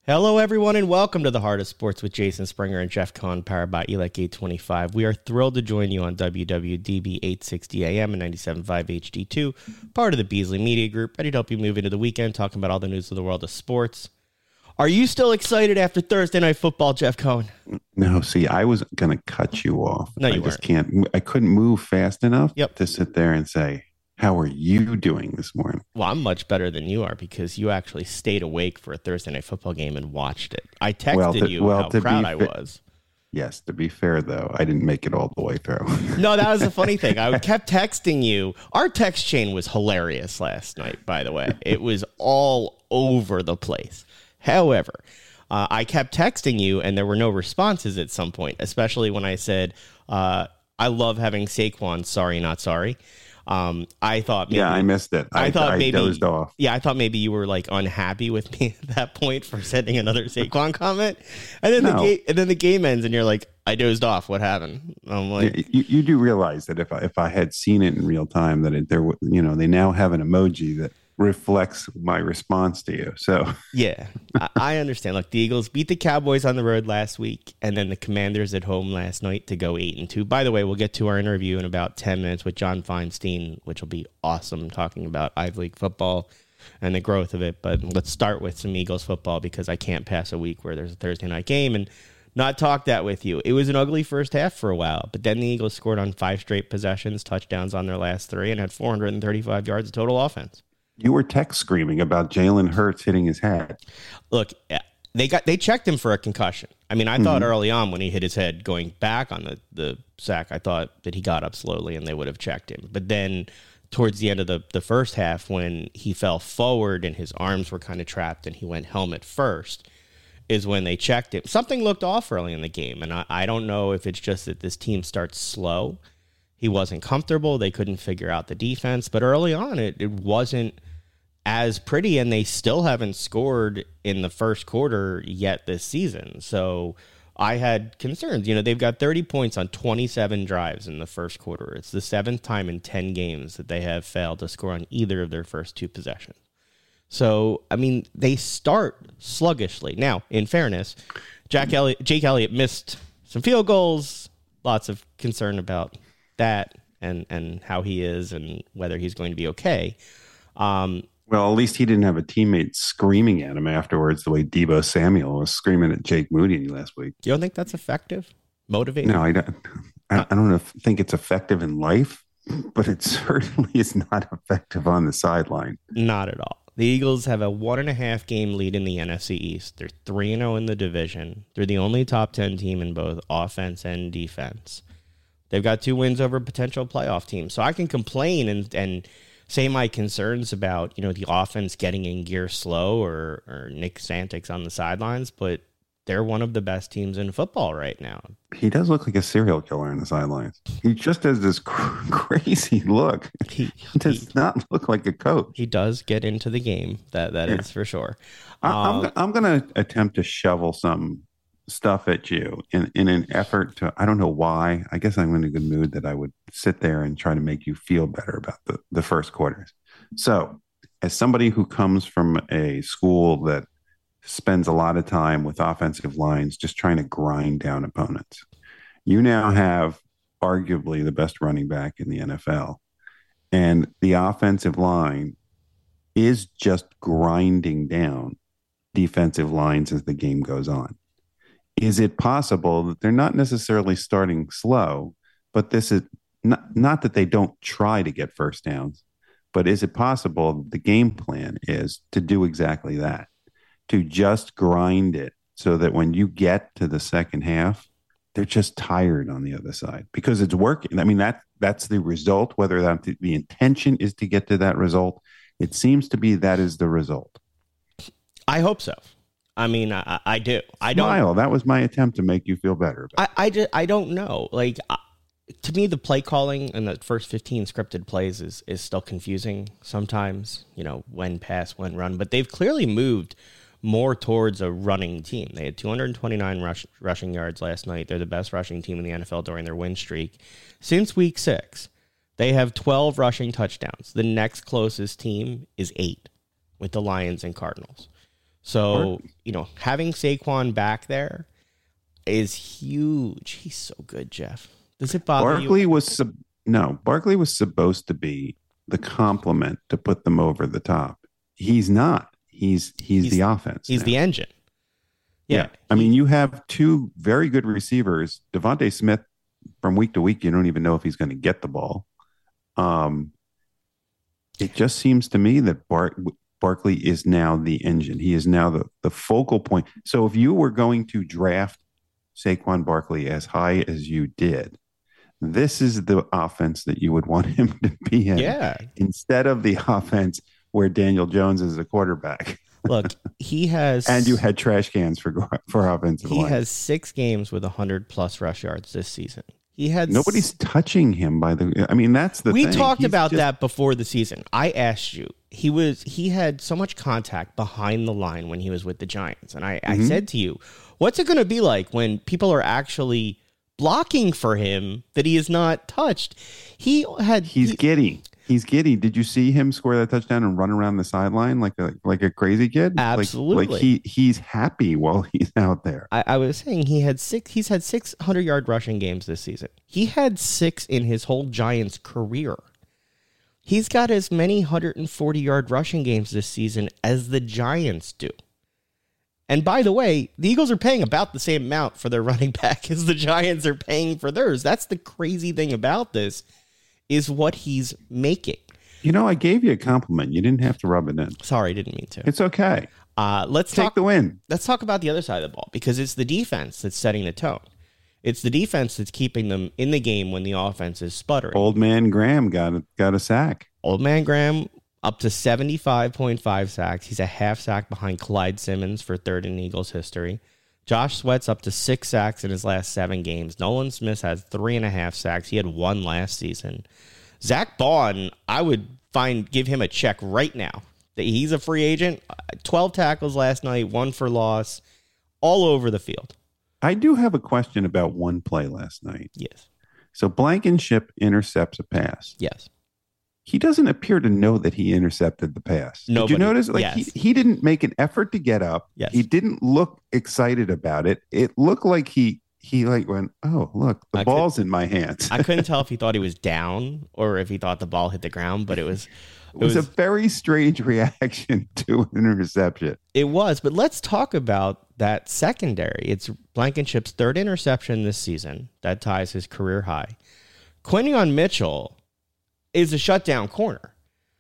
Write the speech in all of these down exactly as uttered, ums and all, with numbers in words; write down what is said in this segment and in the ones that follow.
Hello, everyone, and welcome to the Heart of Sports with Jason Springer and Jeff Cohn, powered by E L E C eight twenty-five. We are thrilled to join you on W W D B eight sixty A M and ninety-seven point five H D two, part of the Beasley Media Group, ready to help you move into the weekend, talking about all the news of the world of sports. Are you still excited after Thursday Night Football, Jeff Cohn? No, see, I was going to cut you off. No, you I weren't. just can't. I couldn't move fast enough Yep. to sit there and say, how are you doing this morning? Well, I'm much better than you are because you actually stayed awake for a Thursday Night Football game and watched it. I texted Well, to- you well, how to proud be I fa- was. Yes, to be fair, though, I didn't make it all the way through. No, that was the funny thing. I kept texting you. Our text chain was hilarious last night, by the way. It was all over the place. However, uh, I kept texting you, and there were no responses at some point, especially when I said, uh, I love having Saquon, sorry, not sorry. Um, I thought maybe, yeah, I missed it. I, I thought I maybe dozed off. Yeah, I thought maybe you were like unhappy with me at that point for sending another Saquon comment, and then No. the game, and then the game ends, and you're like, I dozed off. What happened? I'm like, Yeah, you, you do realize that if I, if I had seen it in real time, that it, there, w- you know, they now have an emoji that reflects my response to you. So yeah, I, I understand. Look, the Eagles beat the Cowboys on the road last week, and then the Commanders at home last night to go eight and two. By the way, we'll get to our interview in about ten minutes with John Feinstein, which will be awesome, talking about Ivy League football and the growth of it. But let's start with some Eagles football because I can't pass a week where there's a Thursday night game and not talk that with you. It was an ugly first half for a while, but then the Eagles scored on five straight possessions, touchdowns on their last three, and had four hundred thirty-five yards of total offense. you were text screaming about Jalen Hurts hitting his head. Look, they got they checked him for a concussion. I mean, I mm-hmm. thought early on when he hit his head going back on the, the sack, I thought that he got up slowly and they would have checked him. But then towards the end of the, the first half, when he fell forward and his arms were kind of trapped and he went helmet first, is when they checked him. Something looked off early in the game, and I, I don't know if it's just that this team starts slow. He wasn't comfortable. They couldn't figure out the defense. But early on, it, it wasn't as pretty, and they still haven't scored in the first quarter yet this season. So I had concerns. You know, they've got thirty points on twenty-seven drives in the first quarter. It's the seventh time in ten games that they have failed to score on either of their first two possessions. So, I mean, they start sluggishly. Now, in fairness, Jack Elliott, Jake Elliott missed some field goals. Lots of concern about that and, and how he is and whether he's going to be okay. Um, Well, at least he didn't have a teammate screaming at him afterwards the way Deebo Samuel was screaming at Jake Moody last week. You don't think that's effective? Motivating? No, I don't. I, I don't know if, think it's effective in life, but it certainly is not effective on the sideline. Not at all. The Eagles have a one and a half game lead in the N F C East. They're three and oh in the division. They're the only top ten team in both offense and defense. They've got two wins over potential playoff teams. So I can complain and, and say my concerns about, you know, the offense getting in gear slow or, or Nick Santix on the sidelines, but they're one of the best teams in football right now. He does look like a serial killer on the sidelines. He just has this cr- crazy look. He, he does he, not look like a coach. He does get into the game. That That yeah. is for sure. I, um, I'm, I'm going to attempt to shovel some stuff at you in, in an effort to, I don't know why, I guess I'm in a good mood that I would sit there and try to make you feel better about the, the first quarters. So as somebody who comes from a school that spends a lot of time with offensive lines just trying to grind down opponents, you now have arguably the best running back in the N F L. And the offensive line is just grinding down defensive lines as the game goes on. Is it possible that they're not necessarily starting slow, but this is not, not that they don't try to get first downs, but is it possible that the game plan is to do exactly that, to just grind it so that when you get to the second half, they're just tired on the other side because it's working. I mean, that that's the result, whether that the intention is to get to that result. It seems to be that is the result. I hope so. I mean, I, I do. I don't. Smile. That was my attempt to make you feel better. I, I, just, I don't know. Like, uh, to me, the play calling in the first fifteen scripted plays is, is still confusing sometimes, you know, when pass, when run. But they've clearly moved more towards a running team. They had two hundred twenty-nine rush, rushing yards last night. They're the best rushing team in the N F L during their win streak. Since week six, they have twelve rushing touchdowns. The next closest team is eight with the Lions and Cardinals. So, you know, having Saquon back there is huge. He's so good, Jeff. Does it bother Barkley you? was sub- no, Barkley was supposed to be the complement to put them over the top. He's not. He's he's, He's- the offense. He's now. the engine. Yeah. Yeah. I mean, you have two very good receivers. Devontae Smith, from week to week, you don't even know if he's going to get the ball. Um, it just seems to me that Bar- Barkley is now the engine. He is now the, the focal point. So if you were going to draft Saquon Barkley as high as you did, this is the offense that you would want him to be in. Yeah. Instead of the offense where Daniel Jones is a quarterback. Look, he has And you had trash cans for for offensive he line. has six games with one hundred plus rush yards this season. He had Nobody's touching him by the. I mean, that's the we thing. talked He's about just- that before the season. I asked you. He was he had so much contact behind the line when he was with the Giants, and I, I Mhm. said to you, "What's it going to be like when people are actually blocking for him that he is not touched?" He had He's he- giddy. He's giddy. Did you see him score that touchdown and run around the sideline like a like a crazy kid? Like- Absolutely. Like, he he's happy while he's out there. I, I was saying he had six. He's had six hundred yard rushing games this season. He had six in his whole Giants career. He's got as many one hundred forty yard rushing games this season as the Giants do. And by the way, the Eagles are paying about the same amount for their running back as the Giants are paying for theirs. That's the crazy thing about this, is what he's making. You know, I gave you a compliment. You didn't have to rub it in. Sorry, didn't mean to. It's okay. Uh, let's Take talk. the win. Let's talk about the other side of the ball, because it's the defense that's setting the tone. It's the defense that's keeping them in the game when the offense is sputtering. Old man Graham got a, got a sack. Old man Graham up to seventy-five point five sacks. He's a half sack behind Clyde Simmons for third in Eagles history. Josh Sweat's up to six sacks in his last seven games. Nolan Smith has three and a half sacks. He had one last season. Zach Bond, I would find give him a check right now. That he's a free agent. twelve tackles last night, one for loss, all over the field. I do have a question about one play last night. Yes. So Blankenship intercepts a pass. Yes. He doesn't appear to know that he intercepted the pass. Did Nobody- you notice? Like yes. he, he didn't make an effort to get up. Yes. He didn't look excited about it. It looked like he he like went, oh look, the I ball's in my hands. I couldn't tell if he thought he was down or if he thought the ball hit the ground, but it was it was, a very strange reaction to an interception. It was, but let's talk about that secondary. It's Blankenship's third interception this season. That ties his career high. Quinion Mitchell is a shutdown corner.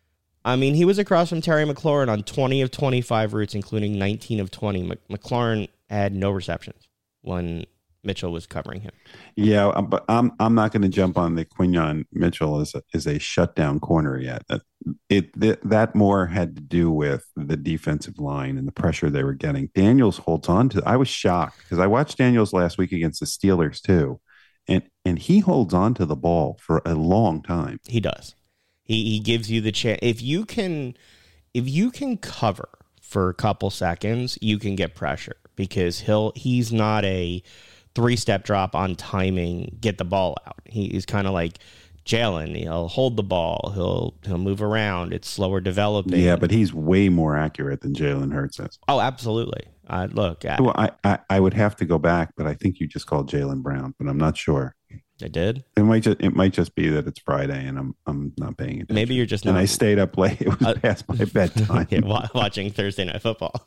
I mean, he was across from Terry McLaurin on twenty of twenty-five routes, including nineteen of twenty. Mc- McLaurin had no receptions when Mitchell was covering him. Yeah, um, but I'm I'm not going to jump on the Quinion Mitchell as a, as a shutdown corner yet. That it that, that more had to do with the defensive line and the pressure they were getting. Daniels holds on to. I was shocked because I watched Daniels last week against the Steelers too, and and he holds on to the ball for a long time. He does. He he gives you the chance. If you can, if you can cover for a couple seconds, you can get pressure because he'll he's not a three step drop on timing, get the ball out. He, he's kind of like Jalen. He'll hold the ball. He'll he'll move around. It's slower developing. Yeah, but he's way more accurate than Jalen Hurts is. Oh, absolutely. Uh, look, I, Well, I, I I would have to go back, but I think you just called Jalen Brown, but I'm not sure. I did. It might just it might just be that it's Friday and I'm I'm not paying attention. Maybe you're just and not I stayed up late. It was Uh, past my bedtime. yeah, wa- watching Thursday Night Football.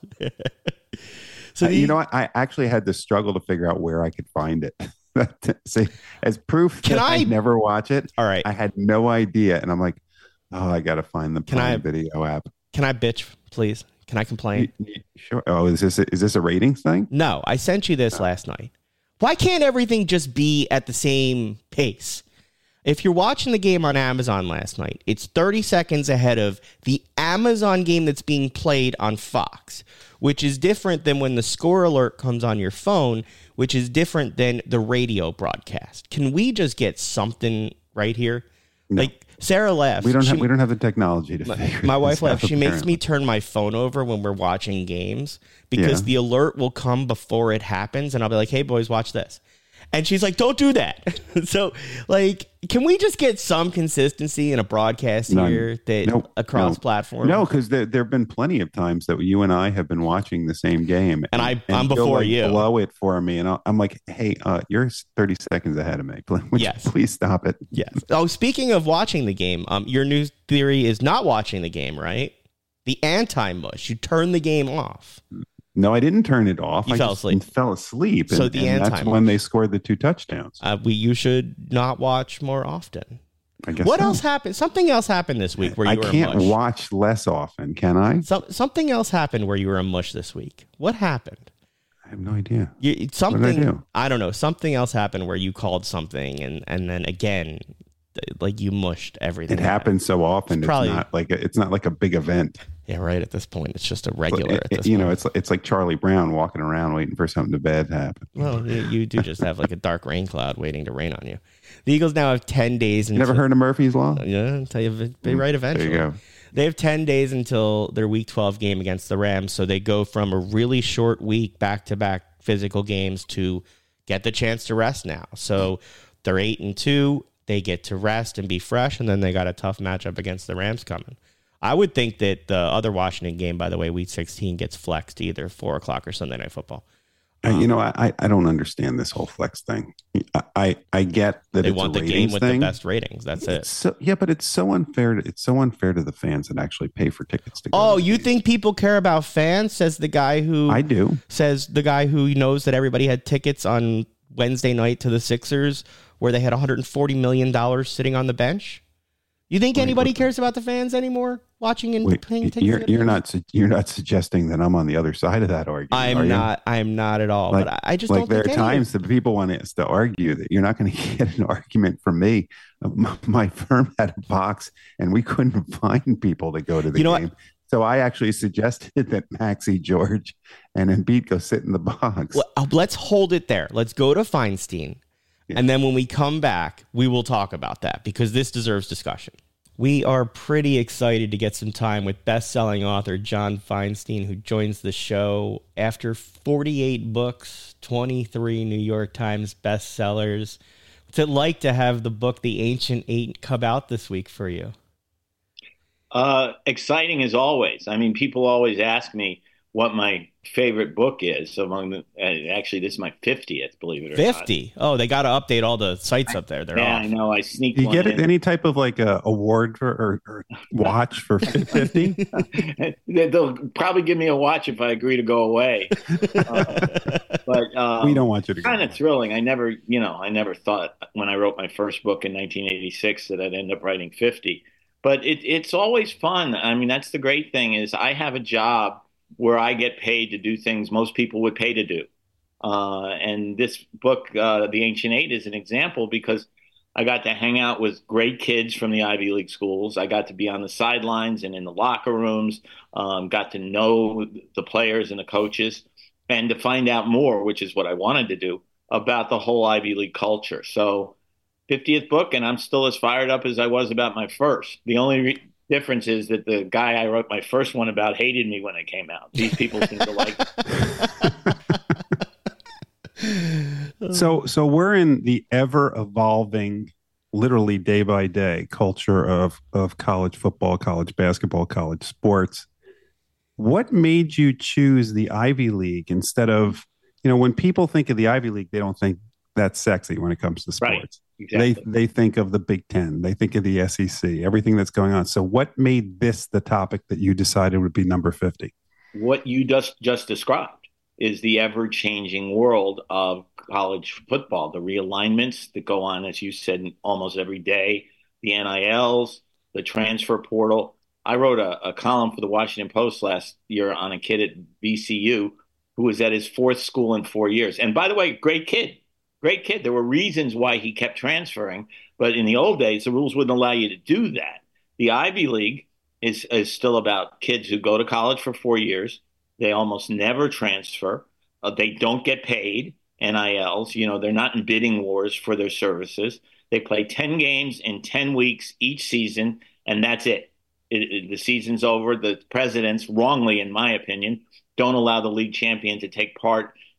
So so the, you know, I, I actually had to struggle to figure out where I could find it. See, as proof Can that I, I- never watch it, all right. I had no idea, and I'm like, oh, I got to find the Can Prime I- Video app. Can I bitch, please? Can I complain? You- you- sure. Oh, is this a, is this a ratings thing? No, I sent you this last night. Why can't everything just be at the same pace? If you're watching the game on Amazon last night, it's thirty seconds ahead of the Amazon game that's being played on Fox, which is different than when the score alert comes on your phone, which is different than the radio broadcast. Can we just get something right here? No. Like Sarah laughs. We don't She- have we don't have the technology to my, figure my this wife out, laughs. She makes apparently. me turn my phone over when we're watching games because Yeah. the alert will come before it happens, and I'll be like, "Hey, boys, watch this." And she's like, don't do that. So, like, can we just get some consistency in a broadcast None. here that Nope. across No. platforms? No, because there there have been plenty of times that you and I have been watching the same game, And I- I'm you'll, before like, you. blow it for me, and I'll, I'm like, "Hey, uh, you're thirty seconds ahead of me. Would Yes. you please stop it?" Yes. Oh, speaking of watching the game, um, your new theory is not watching the game, right? The anti-mush. You turn the game off. No, I didn't turn it off. You I fell just asleep. Fell asleep. So and, the and that's anti-mush. when they scored the two touchdowns. Uh, we you should not watch more often. I guess. What so. else happened? Something else happened this week where you I were can't a mush. watch less often, can I? Some, something else happened where you were a mush this week. What happened? I have no idea. You, something What did I do? I don't know. Something else happened where you called something and and then again, th- like you mushed everything. It happens so often. It's It's, probably- not like a, it's not like a big event. Yeah, right. At this point, it's just a regular. It- at this you point. know, it's it's like Charlie Brown walking around waiting for something to bad to happen. Well, you, you do just have like a dark rain cloud waiting to rain on you. The Eagles now have ten days. You Until, never heard of Murphy's Law? Yeah, I'll tell you, they right eventually. There you go. They have ten days until their Week twelve game against the Rams, so they go from a really short week back-to-back physical games to get the chance to rest now. So they're eight and two. They get to rest and be fresh, and then they got a tough matchup against the Rams coming. I would think that the other Washington game, by the way, Week sixteen, gets flexed to either four o'clock or Sunday Night Football. Uh, you know, I I don't understand this whole flex thing. I I, I get that They it's want a the game ratings with thing. the best ratings. That's it. It's so, yeah, but it's so unfair. To, it's so unfair to the fans that actually pay for tickets to go. Oh, to the you game. think people care about fans? Says the guy who I do. says the guy who knows that everybody had tickets on Wednesday night to the Sixers where they had one hundred forty million dollars sitting on the bench. You think Wait, anybody what- cares about the fans anymore? Watching and Wait, paying tickets? you're to the you're games? not su- you're not suggesting that I'm on the other side of that argument. are I'm you? not. I'm not at all. Like, but I I just like don't there are think any of- times that people want us to argue that you're not going to get an argument from me. My, my firm had a box and we couldn't find people to go to the You know what? game. So I actually suggested that Maxie, George, and Embiid go sit in the box. Well, uh, let's hold it there. Let's go to Feinstein. Yeah. And then when we come back, we will talk about that because this deserves discussion. We are pretty excited to get some time with best-selling author John Feinstein, who joins the show after forty-eight books, twenty-three New York Times bestsellers. What's it like to have the book The Ancient Eight come out this week for you? Uh, exciting as always. I mean, people always ask me what my favorite book is. Among the, uh, actually, this is my fiftieth, believe it or not. fifty. Oh, they got to update all the sites up there. They're Yeah, off. I know. I sneaked Do you one get in. any type of like a award for, or, or watch for fifty? They'll probably give me a watch if I agree to go away. Uh, but um, We don't want you to go. kind of thrilling. I never, you know, I never thought when I wrote my first book in nineteen eighty-six that I'd end up writing fifty. But it, it's always fun. I mean, that's the great thing is I have a job where I get paid to do things most people would pay to do. Uh, and this book, uh, The Ancient Eight, is an example because I got to hang out with great kids from the Ivy League schools. I got to be on the sidelines and in the locker rooms, um, got to know the players and the coaches, and to find out more, which is what I wanted to do, about the whole Ivy League culture. So fiftieth book, and I'm still as fired up as I was about my first. The only re- difference is that the guy I wrote my first one about hated me when it came out. These people seem to like it. So, so we're in the ever evolving, literally day by day culture of of college football, college basketball, college sports. What made you choose the Ivy League instead of, you know, when people think of the Ivy League, they don't think that's sexy when it comes to sports. Right. Exactly. They they think of the Big Ten, they think of the S E C, everything that's going on. So, what made this the topic that you decided would be number fifty? What you just just described is the ever-changing world of college football, the realignments that go on, as you said, almost every day, the N I Ls, the transfer portal. I wrote a, a column for the Washington Post last year on a kid at B C U who was at his fourth school in four years. And by the way, great kid, great kid. There were reasons why he kept transferring, but in the old days, the rules wouldn't allow you to do that. The Ivy League is, is still about kids who go to college for four years. They almost never transfer. Uh, they don't get paid, N I Ls. You know, they're not in bidding wars for their services. They play ten games in ten weeks each season, and that's it. It, it. The season's over. The presidents, wrongly in my opinion, don't allow the league champion to take part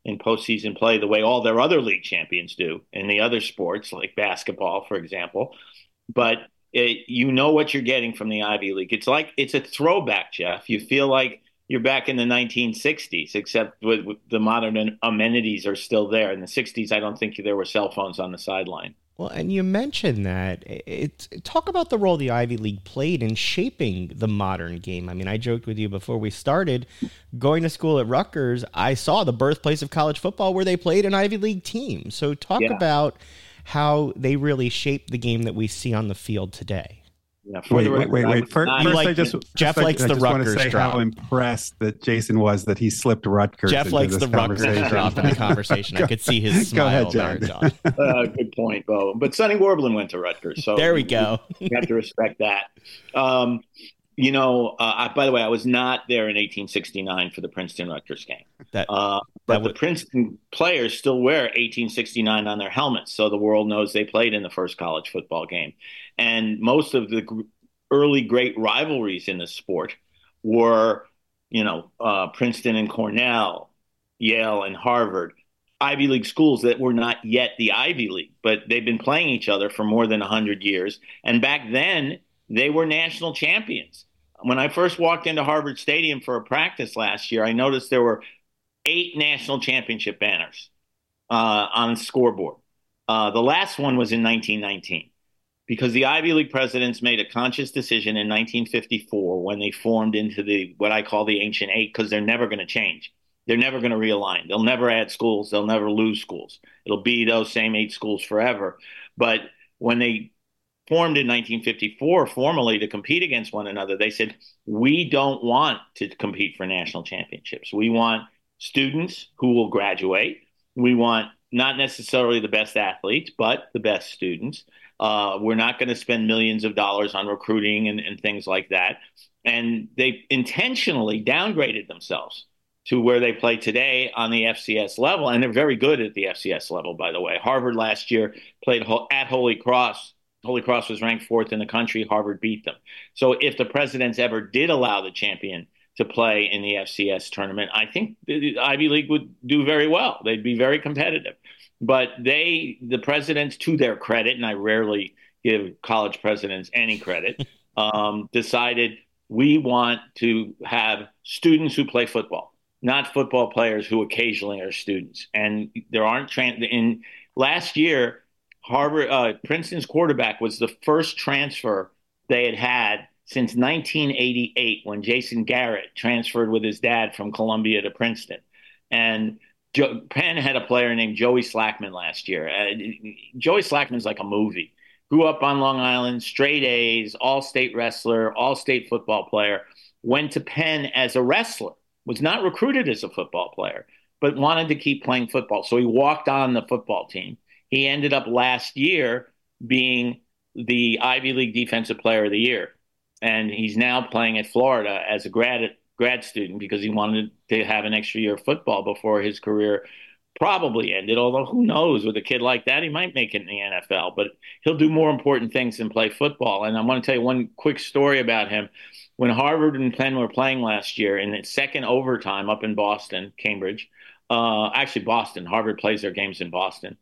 in postseason play the way all their other league champions do in the other sports, like basketball, for example. But it, you know what you're getting from the Ivy League. It's like it's a throwback, Jeff. You feel like you're back in the nineteen sixties, except with, with the modern amenities are still there. In the sixties, I don't think there were cell phones on the sideline. Well, and you mentioned that. It, it, talk about the role the Ivy League played in shaping the modern game. I mean, I joked with you before we started. Going to school at Rutgers, I saw the birthplace of college football where they played an Ivy League team. So talk Yeah. about how they really shaped the game that we see on the field today. Yeah, for Wait, the wait, record, wait, I wait. was First, not- first like- I just Jeff first I- likes I the just want to Rutgers say drop. how impressed that Jason was that he slipped Rutgers. Jeff into likes this the Rutgers conversation. drop in the conversation. I could see his Go smile ahead, there, John. John. uh, good point, Bo. But Sonny Warblin went to Rutgers, so There we go. You have to respect that. Um, you know, uh, I, by the way, I was not there in eighteen sixty-nine for the Princeton Rutgers game. That Uh, but that the would- Princeton players still wear eighteen sixty-nine on their helmets, so the world knows they played in the first college football game. And most of the gr- early great rivalries in the sport were, you know, uh, Princeton and Cornell, Yale and Harvard, Ivy League schools that were not yet the Ivy League, but they've been playing each other for more than one hundred years. And back then, they were national champions. When I first walked into Harvard Stadium for a practice last year, I noticed there were eight national championship banners uh, on the scoreboard. Uh, the last one was in nineteen nineteen because the Ivy League presidents made a conscious decision in nineteen fifty-four when they formed into the what I call the Ancient Eight, because they're never going to change. They're never going to realign. They'll never add schools. They'll never lose schools. It'll be those same eight schools forever. But when they formed in nineteen fifty-four formally to compete against one another, they said, we don't want to compete for national championships. We want students who will graduate. We want not necessarily the best athletes, but the best students. Uh, we're not going to spend millions of dollars on recruiting and, and things like that. And they intentionally downgraded themselves to where they play today on the F C S level. And they're very good at the F C S level, by the way. Harvard last year played at Holy Cross. Holy Cross was ranked fourth in the country. Harvard beat them. So if the presidents ever did allow the champion to play in the F C S tournament, I think the Ivy League would do very well. They'd be very competitive. But they, the presidents, to their credit, and I rarely give college presidents any credit, um, decided we want to have students who play football, not football players who occasionally are students. And there aren't trans in last year, Harvard, uh, Princeton's quarterback was the first transfer they had had since nineteen eighty-eight when Jason Garrett transferred with his dad from Columbia to Princeton. And Joe, Penn had a player named Joey Slackman last year. Uh, Joey Slackman's like a movie. Grew up on Long Island, straight A's, all-state wrestler, all-state football player. Went to Penn as a wrestler. Was not recruited as a football player, but wanted to keep playing football. So he walked on the football team. He ended up last year being the Ivy League Defensive Player of the Year. And he's now playing at Florida as a grad grad student because he wanted to have an extra year of football before his career probably ended. Although who knows, with a kid like that, he might make it in the N F L. But he'll do more important things than play football. And I want to tell you one quick story about him. When Harvard and Penn were playing last year in its second overtime up in Boston, Cambridge, uh, actually Boston, Harvard plays their games in Boston.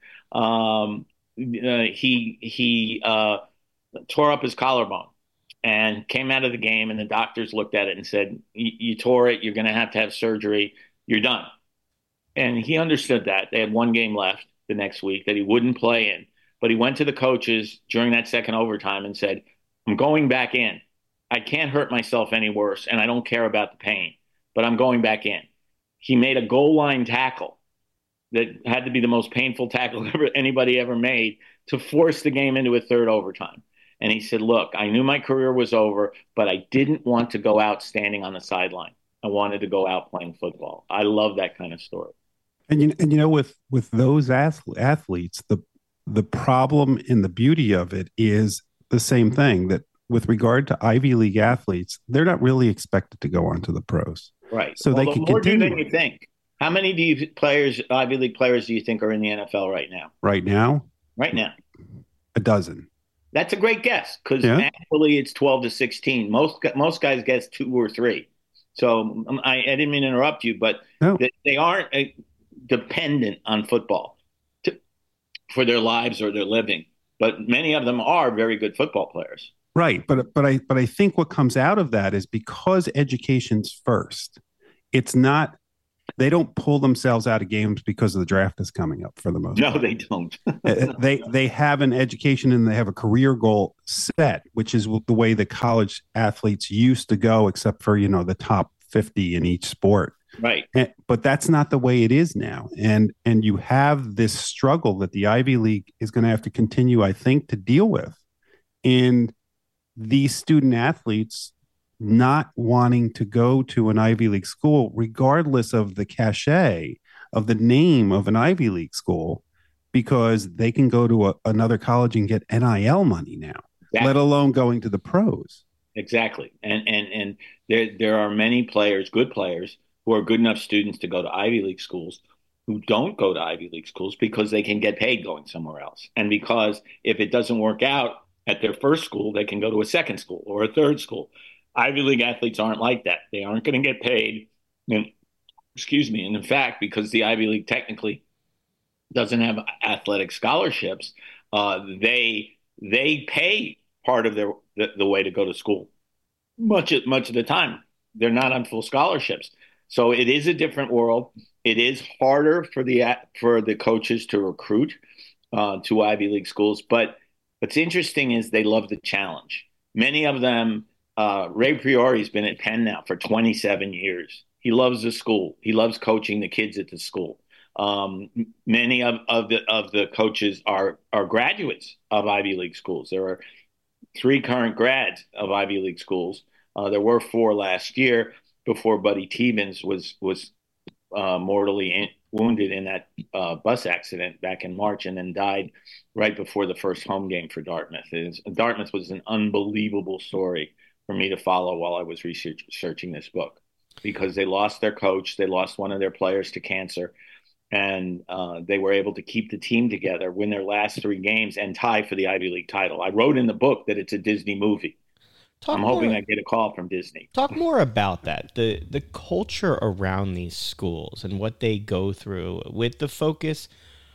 Um, uh, he he uh, tore up his collarbone and came out of the game, and the doctors looked at it and said, you tore it, you're going to have to have surgery, you're done. And he understood that. They had one game left the next week that he wouldn't play in. But he went to the coaches during that second overtime and said, I'm going back in. I can't hurt myself any worse, and I don't care about the pain, but I'm going back in. He made a goal line tackle that had to be the most painful tackle ever anybody ever made to force the game into a third overtime. And he said, look, I knew my career was over, but I didn't want to go out standing on the sideline. I wanted to go out playing football. I love that kind of story. And you, and you know, with with those athletes, the the problem and the beauty of it is the same thing, that with regard to Ivy League athletes, they're not really expected to go on to the pros. Right. So well, they can more continue. than you think. How many do you players, Ivy League players, do you think are in the N F L right now? Right now? Right now. A dozen. That's a great guess because Yeah. actually it's twelve to sixteen. Most most guys guess two or three. So um, I, I didn't mean to interrupt you, but No. they, they aren't. Uh, dependent on football to, for their lives or their living. But many of them are very good football players. Right. But but I but I think what comes out of that is because education's first, it's not they don't pull themselves out of games because the draft is coming up for the most no, part. They don't. they they have an education and they have a career goal set, which is the way the college athletes used to go, except for, you know, the top fifty in each sport. Right. And, but that's not the way it is now. And and you have this struggle that the Ivy League is going to have to continue, I think, to deal with. And these student athletes not wanting to go to an Ivy League school, regardless of the cachet of the name of an Ivy League school, because they can go to a, another college and get N I L money now, exactly. let alone going to the pros. Exactly. And and and there there are many players, good players, who are good enough students to go to Ivy League schools who don't go to Ivy League schools because they can get paid going somewhere else. And because if it doesn't work out at their first school, they can go to a second school or a third school. Ivy League athletes aren't like that. They aren't going to get paid. And, excuse me. And in fact, because the Ivy League technically doesn't have athletic scholarships, uh, they they pay part of their the, the way to go to school. Much much of the time, they're not on full scholarships. So it is a different world. It is harder for the for the coaches to recruit uh, to Ivy League schools. But what's interesting is they love the challenge. Many of them. Uh, Ray Priori's been at Penn now for twenty-seven years. He loves the school. He loves coaching the kids at the school. Um, many of, of the of the coaches are are graduates of Ivy League schools. There are three current grads of Ivy League schools. Uh, there were four last year before Buddy Tevens was was uh, mortally in, wounded in that uh, bus accident back in March, and then died right before the first home game for Dartmouth. Was, Dartmouth was an unbelievable story for me to follow while I was researching this book, because they lost their coach, they lost one of their players to cancer, and uh, they were able to keep the team together, win their last three games, and tie for the Ivy League title. I wrote in the book that it's a Disney movie. Talk I'm hoping more, I get a call from Disney. Talk more about that, the the culture around these schools and what they go through, with the focus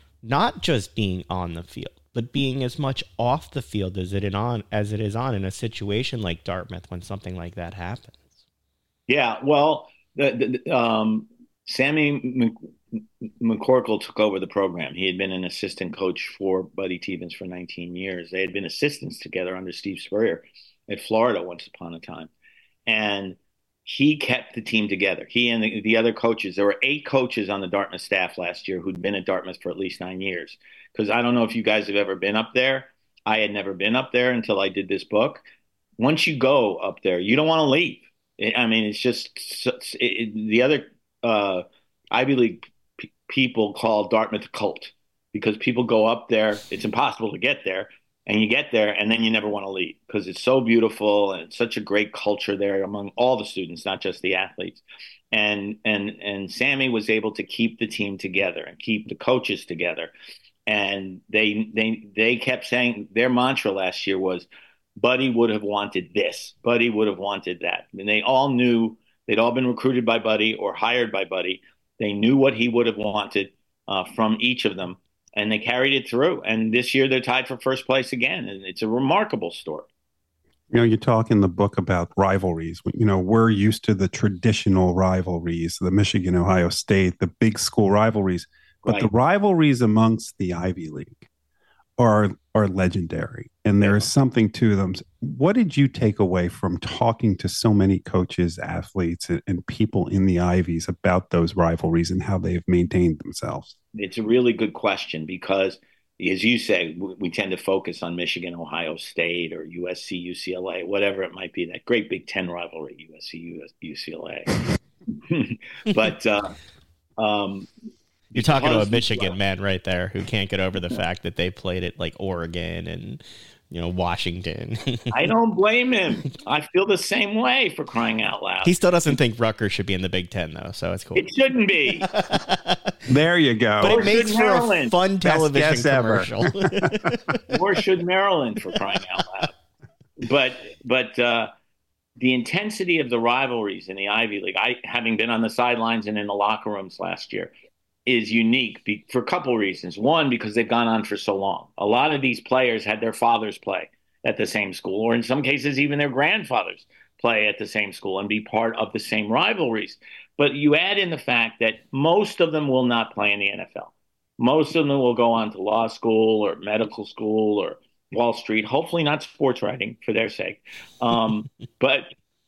not just being on the field, but being as much off the field as it, on, as it is on in a situation like Dartmouth when something like that happens. Yeah, well, the, the, um, Sammy McCorkle took over the program. He had been an assistant coach for Buddy Tevens for nineteen years. They had been assistants together under Steve Spurrier at Florida once upon a time. And he kept the team together. He and the, the other coaches, there were eight coaches on the Dartmouth staff last year who'd been at Dartmouth for at least nine years. Because I don't know if you guys have ever been up there. I had never been up there until I did this book. Once you go up there, you don't want to leave. I mean, it's just it, it, the other uh, Ivy League p- people call Dartmouth a cult, because people go up there. It's impossible to get there. And you get there, and then you never want to leave because it's so beautiful and it's such a great culture there among all the students, not just the athletes. And and and Sammy was able to keep the team together and keep the coaches together. And they they they kept saying their mantra last year was, Buddy would have wanted this. Buddy would have wanted that. And they all knew they'd all been recruited by Buddy or hired by Buddy. They knew what he would have wanted uh, from each of them. And they carried it through. And this year they're tied for first place again. And it's a remarkable story. You know, you talk in the book about rivalries. You know, we're used to the traditional rivalries, the Michigan, Ohio State, the big school rivalries. But right. the rivalries amongst the Ivy League are are legendary. And there is something to them. What did you take away from talking to so many coaches, athletes, and, and people in the Ivies about those rivalries and how they've maintained themselves? It's a really good question because, as you say, we tend to focus on Michigan, Ohio State, or U S C, U C L A, whatever it might be, that great Big Ten rivalry, U S C, U C L A. But uh, um, you're talking to a Michigan man right there who can't get over the fact that they played at like Oregon and, you know, Washington. I don't blame him. I feel the same way, for crying out loud. He still doesn't think Rutgers should be in the Big Ten, though, so it's cool. It shouldn't be. There you go. But it makes for Maryland. a fun television commercial. Or should Maryland, for crying out loud. But but uh, the intensity of the rivalries in the Ivy League, I having been on the sidelines and in the locker rooms last year, is unique be, for a couple of reasons. One, because they've gone on for so long. A lot of these players had their fathers play at the same school, or in some cases, even their grandfathers play at the same school and be part of the same rivalries. But you add in the fact that most of them will not play in the N F L. Most of them will go on to law school or medical school or Wall Street, hopefully not sports writing for their sake. Um, but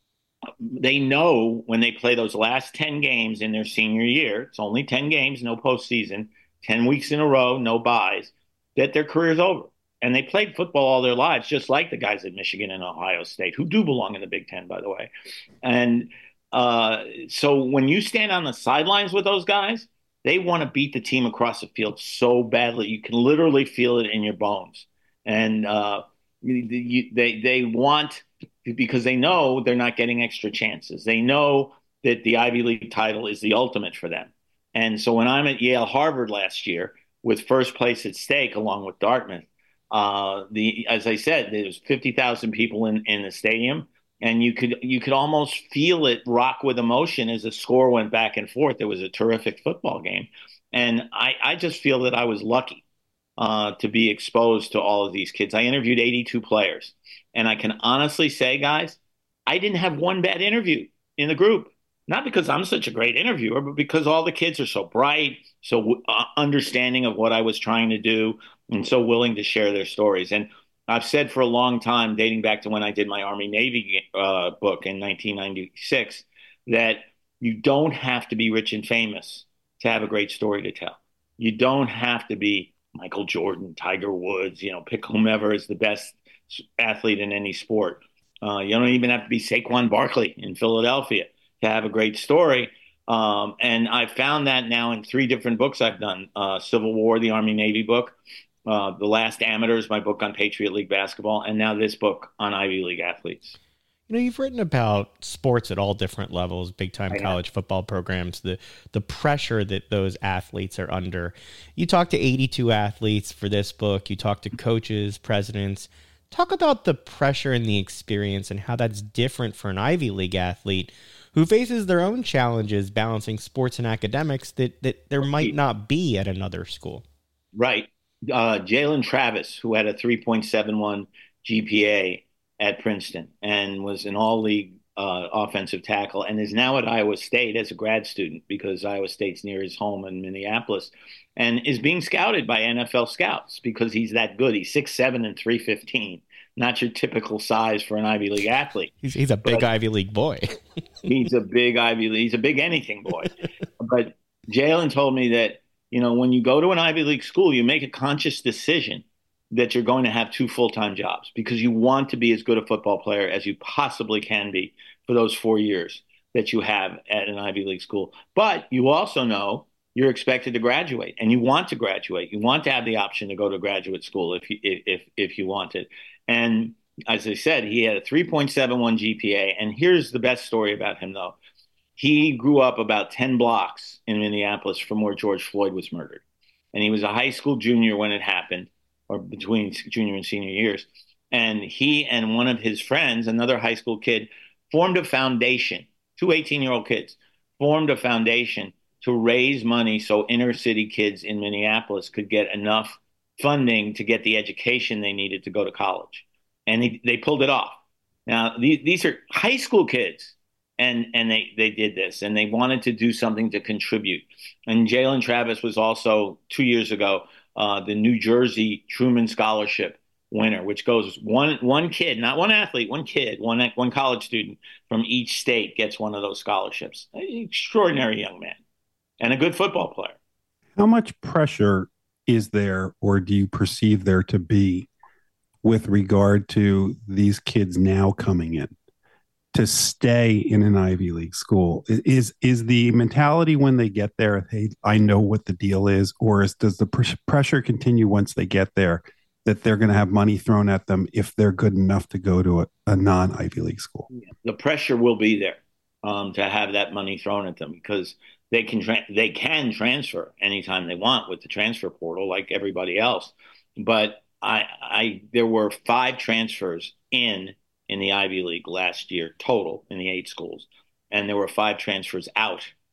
they know when they play those last ten games in their senior year, it's only ten games, no postseason, ten weeks in a row, no buys, that their career's over. And they played football all their lives, just like the guys at Michigan and Ohio State, who do belong in the Big Ten, by the way. And uh, so when you stand on the sidelines with those guys, they want to beat the team across the field so badly. You can literally feel it in your bones. And uh, you, they, they want, because they know they're not getting extra chances. They know that the Ivy League title is the ultimate for them. And so when I'm at Yale Harvard last year with first place at stake along with Dartmouth, uh, the as I said, there was fifty thousand people in, in the stadium, and you could you could almost feel it rock with emotion as the score went back and forth. It was a terrific football game. And I, I just feel that I was lucky uh, to be exposed to all of these kids. I interviewed eighty-two players. And I can honestly say, guys, I didn't have one bad interview in the group. Not because I'm such a great interviewer, but because all the kids are so bright, so uh, understanding of what I was trying to do, and so willing to share their stories. And I've said for a long time, dating back to when I did my Army-Navy uh, book in nineteen ninety-six, that you don't have to be rich and famous to have a great story to tell. You don't have to be Michael Jordan, Tiger Woods, you know, pick whomever is the best athlete in any sport. Uh, you don't even have to be Saquon Barkley in Philadelphia to have a great story. Um, and I found that now in three different books I've done. Uh, Civil War, the Army-Navy book. Uh, the Last Amateurs, my book on Patriot League basketball. And now this book on Ivy League athletes. You know, you've written about sports at all different levels, big-time college football programs, the the pressure that those athletes are under. You talked to eighty-two athletes for this book. You talked to coaches, presidents. Talk about the pressure and the experience and how that's different for an Ivy League athlete who faces their own challenges balancing sports and academics that, that there might not be at another school. Right. Uh, Jalen Travis, who had a three point seven one G P A at Princeton and was an all-league uh, offensive tackle and is now at Iowa State as a grad student because Iowa State's near his home in Minneapolis, and is being scouted by N F L scouts because he's that good. He's six seven and three fifteen, not your typical size for an Ivy League athlete. He's, he's a big but Ivy League boy. He's a big Ivy League. He's a big anything boy. But Jalen told me that, you know, when you go to an Ivy League school, you make a conscious decision that you're going to have two full-time jobs because you want to be as good a football player as you possibly can be for those four years that you have at an Ivy League school. But you also know you're expected to graduate, and you want to graduate. You want to have the option to go to graduate school if you, if if you want it. And as I said, he had a three point seven one G P A. And here's the best story about him, though. He grew up about ten blocks in Minneapolis from where George Floyd was murdered. And he was a high school junior when it happened, or between junior and senior years. And he and one of his friends, another high school kid, formed a foundation, two eighteen-year-old kids, formed a foundation to raise money so inner city kids in Minneapolis could get enough funding to get the education they needed to go to college. And they, they pulled it off. Now, these, these are high school kids, and, and they, they did this, and they wanted to do something to contribute. And Jalen Travis was also, two years ago, uh, the New Jersey Truman Scholarship winner, which goes one one kid, not one athlete, one kid, one one college student from each state gets one of those scholarships. An extraordinary young man and a good football player. How much pressure is there, or do you perceive there to be, with regard to these kids now coming in to stay in an Ivy League school? Is is the mentality when they get there, hey, I know what the deal is, or is, does the pr- pressure continue once they get there that they're going to have money thrown at them if they're good enough to go to a, a non-Ivy League school? The pressure will be there um, to have that money thrown at them because they can tra- they can transfer anytime they want with the transfer portal like everybody else. But I, I there were five transfers in in the Ivy League last year total in the eight schools, and there were five transfers out.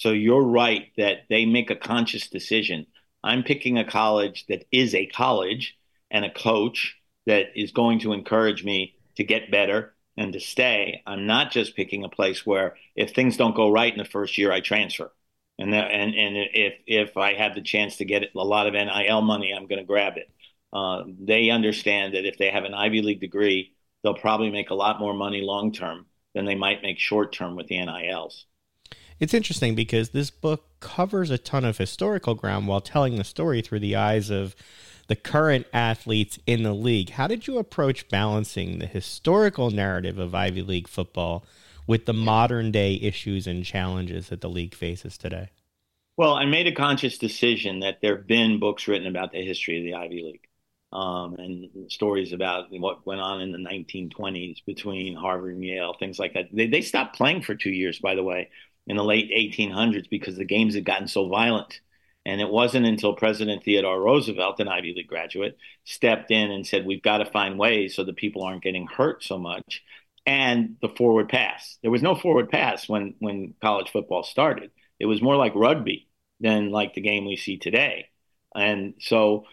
So you're right that they make a conscious decision. I'm picking a college that is a college and a coach that is going to encourage me to get better and to stay. I'm not just picking a place where if things don't go right in the first year, I transfer. And that, and and if if I have the chance to get a lot of N I L money, I'm going to grab it. Uh, they understand that if they have an Ivy League degree, they'll probably make a lot more money long term than they might make short term with the N I Ls. It's interesting because this book covers a ton of historical ground while telling the story through the eyes of the current athletes in the league. How did you approach balancing the historical narrative of Ivy League football with the modern day issues and challenges that the league faces today? Well, I made a conscious decision that there have been books written about the history of the Ivy League, um, and stories about what went on in the nineteen twenties between Harvard and Yale, things like that. They, they stopped playing for two years, by the way, in the late eighteen hundreds because the games had gotten so violent. And it wasn't until President Theodore Roosevelt, an Ivy League graduate, stepped in and said, we've got to find ways so that people aren't getting hurt so much. And the forward pass. There was no forward pass when, when college football started. It was more like rugby than like the game we see today. And so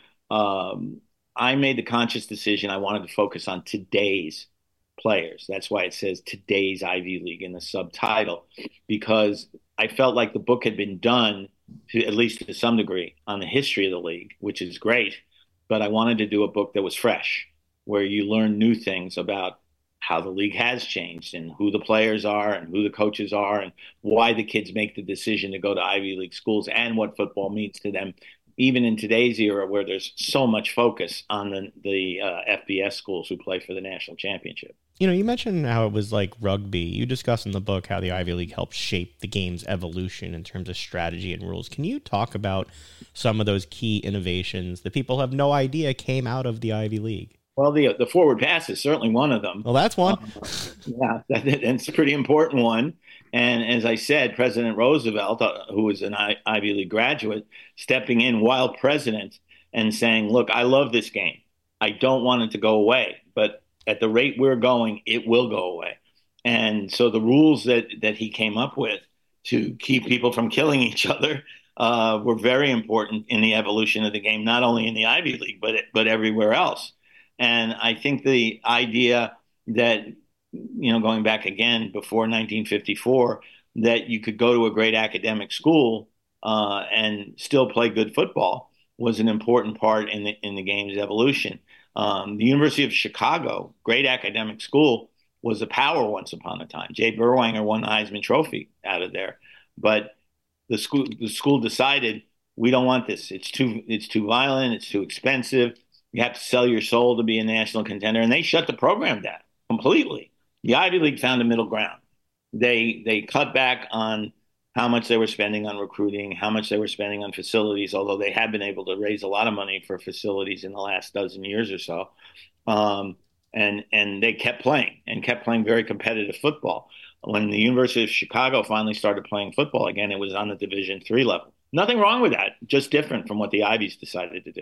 um, I made the conscious decision I wanted to focus on today's players. That's why it says today's Ivy League in the subtitle, because I felt like the book had been done to at least to some degree on the history of the league, which is great. But I wanted to do a book that was fresh, where you learn new things about how the league has changed and who the players are and who the coaches are and why the kids make the decision to go to Ivy League schools and what football means to them, even in today's era where there's so much focus on the, the uh, F B S schools who play for the national championship. You know, you mentioned how it was like rugby. You discuss in the book how the Ivy League helped shape the game's evolution in terms of strategy and rules. Can you talk about some of those key innovations that people have no idea came out of the Ivy League? Well, the the forward pass is certainly one of them. Well, that's one. Uh, yeah, that, that's a pretty important one. And as I said, President Roosevelt, uh, who was an I, Ivy League graduate, stepping in while president and saying, look, I love this game. I don't want it to go away. But at the rate we're going, it will go away. And so the rules that, that he came up with to keep people from killing each other uh, were very important in the evolution of the game, not only in the Ivy League, but but everywhere else. And I think the idea that, you know, going back again before nineteen fifty-four, that you could go to a great academic school uh, and still play good football was an important part in the in the game's evolution. Um, the University of Chicago, great academic school, was a power once upon a time. Jay Berwanger won the Heisman Trophy out of there, but the school the school decided we don't want this. It's too it's too violent. It's too expensive. You have to sell your soul to be a national contender, and they shut the program down completely. The Ivy League found a middle ground. They they cut back on how much they were spending on recruiting, how much they were spending on facilities, although they have been able to raise a lot of money for facilities in the last dozen years or so. Um, and and they kept playing and kept playing very competitive football. When the University of Chicago finally started playing football again, it was on the Division three level. Nothing wrong with that, just different from what the Ivies decided to do.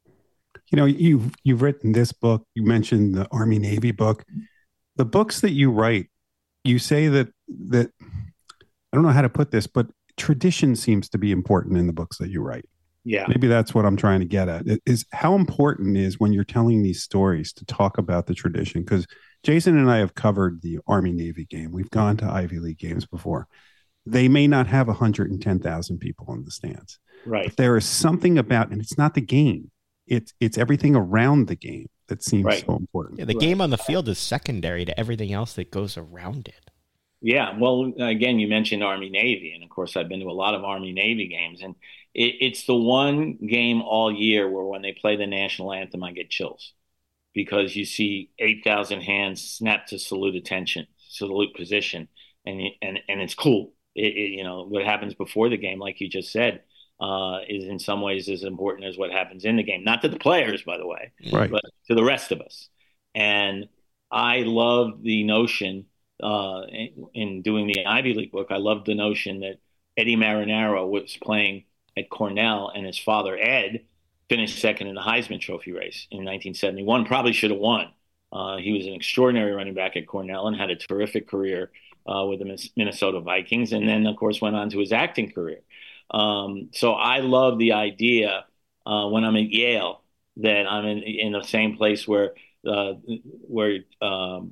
You know, you've, you've written this book. You mentioned the Army Navy book. The books that you write, you say that that I don't know how to put this, but tradition seems to be important in the books that you write. Yeah. Maybe that's what I'm trying to get at. It is how important is when you're telling these stories to talk about the tradition? Because Jason and I have covered the Army Navy game. We've gone to Ivy League games before. They may not have one hundred ten thousand people in the stands. Right. But there is something about, and it's not the game. It's it's everything around the game that seems right. so important. Yeah, the right. game on the field is secondary to everything else that goes around it. Yeah, well, again, you mentioned Army Navy, and of course, I've been to a lot of Army Navy games, and it, it's the one game all year where when they play the national anthem, I get chills because you see eight thousand hands snap to salute attention, salute position, and and and it's cool. It, it, you know what happens before the game, like you just said, uh, is in some ways as important as what happens in the game. Not to the players, by the way, right. but to the rest of us. And I love the notion. Uh, in, in doing the Ivy League book, I loved the notion that Eddie Marinaro was playing at Cornell and his father, Ed, finished second in the Heisman Trophy race in nineteen seventy-one. Probably should have won. Uh, he was an extraordinary running back at Cornell and had a terrific career uh, with the Minnesota Vikings, and then, of course, went on to his acting career. Um, so I love the idea uh, when I'm at Yale that I'm in, in the same place where uh, where um,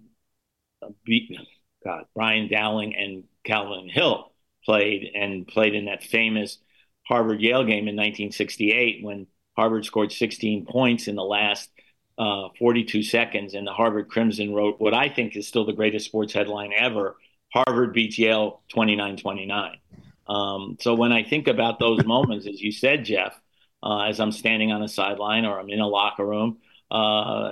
God, Brian Dowling and Calvin Hill played and played in that famous Harvard Yale game in nineteen sixty-eight when Harvard scored sixteen points in the last uh, forty-two seconds, and the Harvard Crimson wrote what I think is still the greatest sports headline ever: Harvard beats Yale twenty-nine twenty-nine. Um, so when I think about those moments, as you said, Jeff, uh, as I'm standing on a sideline or I'm in a locker room, uh,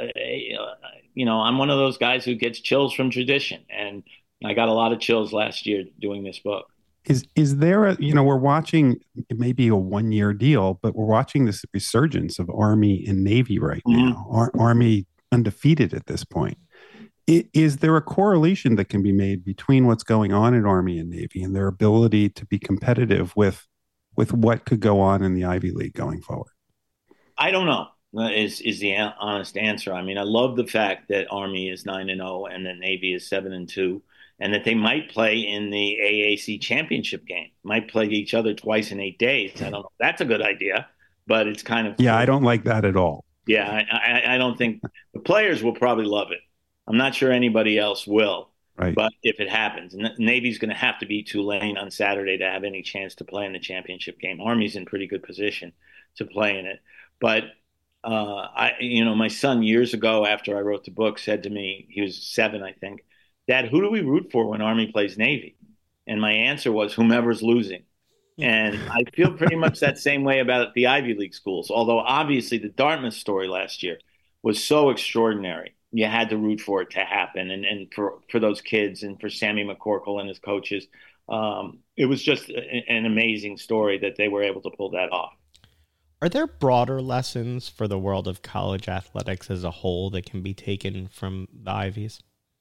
you know, I'm one of those guys who gets chills from tradition, and I got a lot of chills last year doing this book. Is is there a, you know, we're watching, it may be a one year deal, but we're watching this resurgence of Army and Navy right Mm-hmm. now. Ar- Army undefeated at this point. I, is there a correlation that can be made between what's going on in Army and Navy and their ability to be competitive with with what could go on in the Ivy League going forward? I don't know. Is is the honest answer? I mean, I love the fact that Army is nine and zero and that Navy is seven and two, and that they might play in the A A C championship game. Might play each other twice in eight days. I don't know if that's a good idea, but it's kind of yeah. Cool. I don't like that at all. Yeah, I, I, I don't think the players will probably love it. I'm not sure anybody else will. Right. But if it happens, Navy's going to have to beat Tulane on Saturday to have any chance to play in the championship game. Army's in pretty good position to play in it, but. Uh, I, you know, my son years ago, after I wrote the book, said to me, he was seven, I think, Dad, who do we root for when Army plays Navy? And my answer was whomever's losing. And I feel pretty much that same way about the Ivy League schools. Although obviously the Dartmouth story last year was so extraordinary. You had to root for it to happen. And, and for, for those kids and for Sammy McCorkle and his coaches, um, it was just a, an amazing story that they were able to pull that off. Are there broader lessons for the world of college athletics as a whole that can be taken from the Ivies?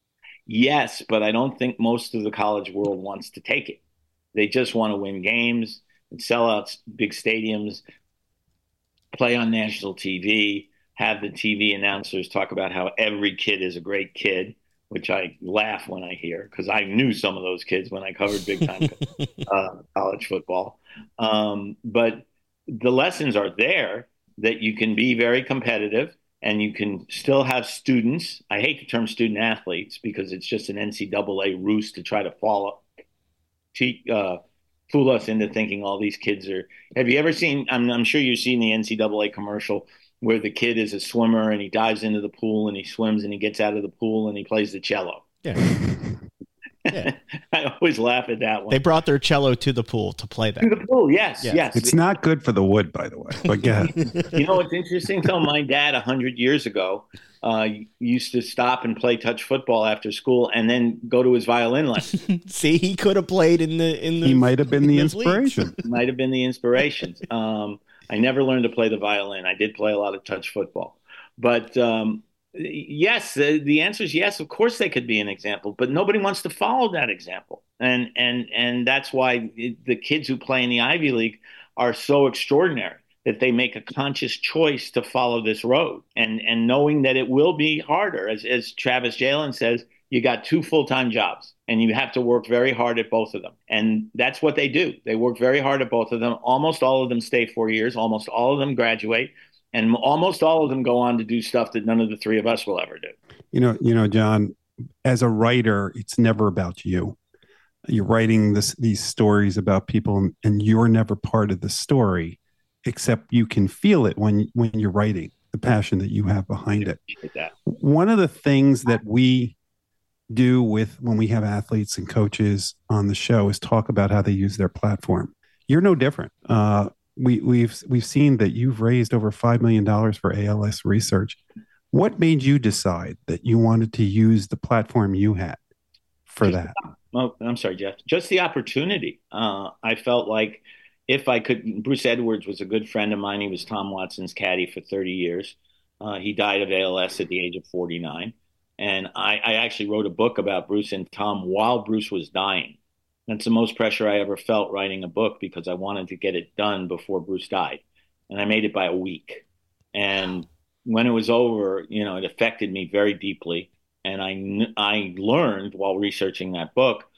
Yes, but I don't think most of the college world wants to take it. They just want to win games and sell out big stadiums, play on national T V, have the T V announcers talk about how every kid is a great kid, which I laugh when I hear because I knew some of those kids when I covered big time uh, college football. Um, but the lessons are there that you can be very competitive and you can still have students. I hate the term student athletes because it's just an N C double A ruse to try to follow, to, uh, fool us into thinking all these kids are. Have you ever seen, I'm, I'm sure you've seen the N C double A commercial where the kid is a swimmer and he dives into the pool and he swims and he gets out of the pool and he plays the cello. Yeah. Yeah. I always laugh at that one. They brought their cello to the pool to play that. To the pool, yes, yes. yes. It's not good for the wood, by the way. But yeah. You know what's interesting? So my dad, a hundred years ago, uh, used to stop and play touch football after school, and then go to his violin lesson. See, he could have played in the in the. He might have been the inspiration. Might have been the inspiration. Um, I never learned to play the violin. I did play a lot of touch football, but. Um, Yes, the, the answer is yes. Of course, they could be an example, but nobody wants to follow that example, and and and that's why it, the kids who play in the Ivy League are so extraordinary that they make a conscious choice to follow this road, and and knowing that it will be harder, as as Travis Jalen says, you got two full time jobs, and you have to work very hard at both of them, and that's what they do. They work very hard at both of them. Almost all of them stay four years. Almost all of them graduate. And almost all of them go on to do stuff that none of the three of us will ever do. You know, you know, John, as a writer, it's never about you. You're writing this, these stories about people, and, and you're never part of the story, except you can feel it when when you're writing, the passion that you have behind it. One of the things that we do with when we have athletes and coaches on the show is talk about how they use their platform. You're no different. Uh, We, we've we've seen that you've raised over five million dollars for A L S research. What made you decide that you wanted to use the platform you had for Just, that? Oh, I'm sorry, Jeff. Just the opportunity. Uh, I felt like if I could, Bruce Edwards was a good friend of mine. He was Tom Watson's caddy for thirty years. Uh, he died of A L S at the age of forty-nine. And I, I actually wrote a book about Bruce and Tom while Bruce was dying. That's the most pressure I ever felt writing a book because I wanted to get it done before Bruce died. And I made it by a week. And when it was over, you know, it affected me very deeply. And I, I learned while researching that book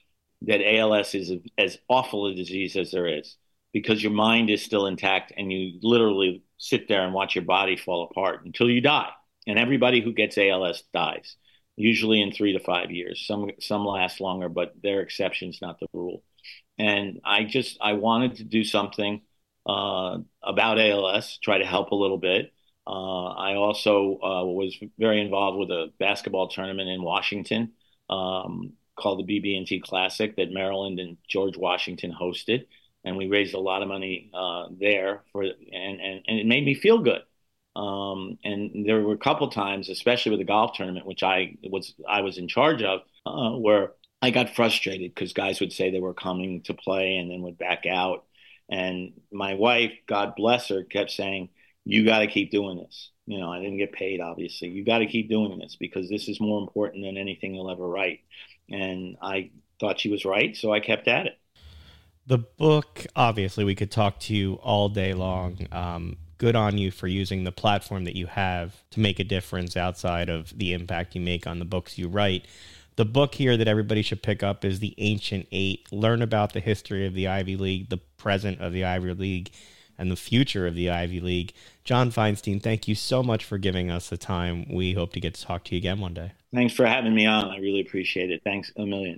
that A L S is as awful a disease as there is, because your mind is still intact and you literally sit there and watch your body fall apart until you die. And everybody who gets A L S dies, usually in three to five years. Some some last longer, but they're exceptions, not the rule. And I just I wanted to do something uh, about A L S, try to help a little bit. Uh, I also uh, was very involved with a basketball tournament in Washington um, called the B B and T Classic that Maryland and George Washington hosted, and we raised a lot of money uh, there for, and, and and it made me feel good. Um, and there were a couple times, especially with the golf tournament, which I was I was in charge of, uh, where I got frustrated because guys would say they were coming to play and then would back out. And my wife, God bless her, kept saying, "You got to keep doing this." You know, I didn't get paid, obviously. You got to keep doing this because this is more important than anything you'll ever write. And I thought she was right, so I kept at it. The book, obviously, we could talk to you all day long. Um, good on you for using the platform that you have to make a difference outside of the impact you make on the books you write. The book here that everybody should pick up is The Ancient Eight. Learn about the history of the Ivy League, the present of the Ivy League, and the future of the Ivy League. John Feinstein, thank you so much for giving us the time. We hope to get to talk to you again one day. Thanks for having me on. I really appreciate it. Thanks a million.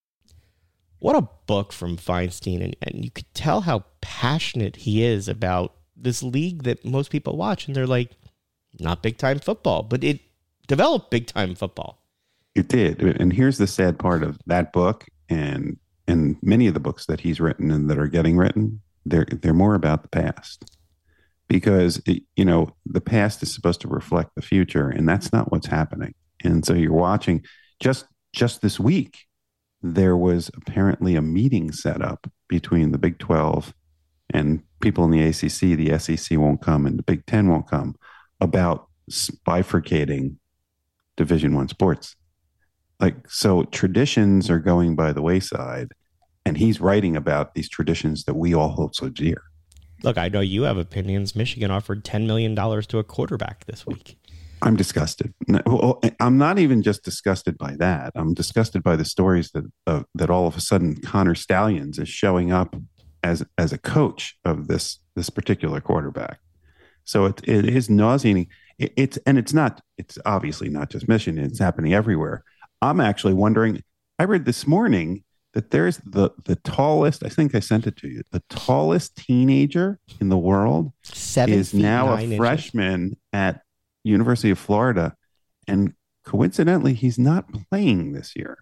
What a book from Feinstein, and, and you could tell how passionate he is about this league that most people watch, and they're like, not big-time football, but it developed big-time football. It did. And here's the sad part of that book and and many of the books that he's written and that are getting written, they're they're more about the past. Because, it, you know, the past is supposed to reflect the future, and that's not what's happening. And so you're watching, just just this week, there was apparently a meeting set up between the Big twelve and people in the A C C. The S E C won't come and the Big Ten won't come, about bifurcating Division One sports. Like, so traditions are going by the wayside, and he's writing about these traditions that we all hold so dear. Look, I know you have opinions. Michigan offered ten million dollars to a quarterback this week. I'm disgusted. I'm not even just disgusted by that. I'm disgusted by the stories that uh, that all of a sudden Connor Stallions is showing up as as a coach of this this particular quarterback. So it it is nauseating. It, it's and it's not. It's obviously not just Michigan. It's happening everywhere. I'm actually wondering. I read this morning that there's the the tallest. I think I sent it to you. The tallest teenager in the world Seven is now a inches. freshman at University of Florida, and coincidentally, he's not playing this year.